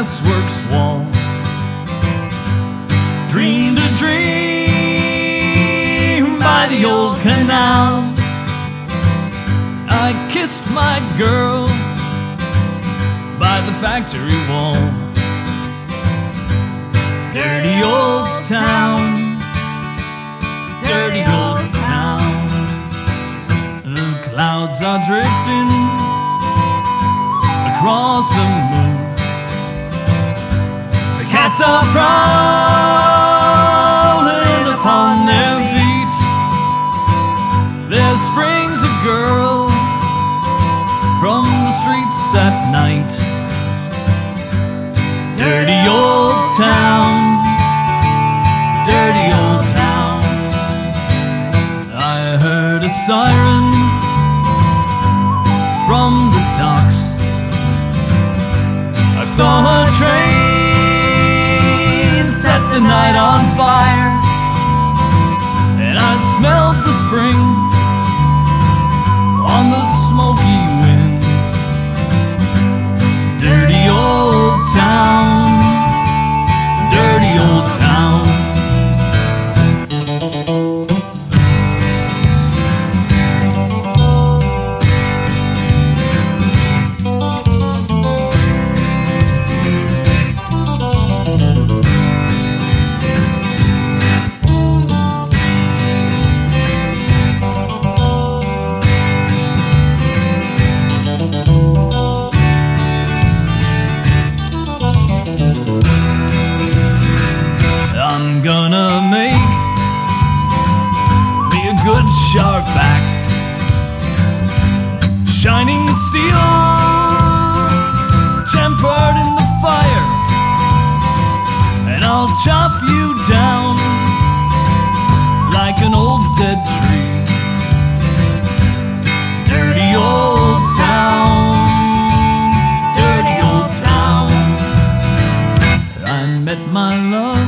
gasworks wall. Dreamed a dream by the old canal. I kissed my girl by the factory wall. Dirty old town, dirty old town. The clouds are drifting across the moon. The cats are prowling upon their beat. There springs a girl from the streets at night. Dirty old town, dirty old town. I heard a siren from the docks. I saw a train set the night on fire, and I smelled the spring on the smoky wind. Dirty old town, dirty old town. I'm gonna make me a good sharp axe, shining steel, tempered in the fire, and I'll chop you down like an old dead tree. Dirty old town, dirty old town. I met my love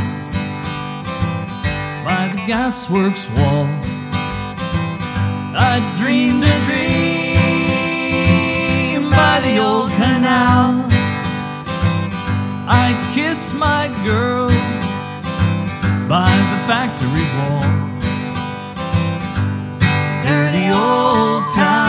by the gasworks wall. I dreamed a dream by the old canal. I kissed my girl by the factory wall. Dirty old town.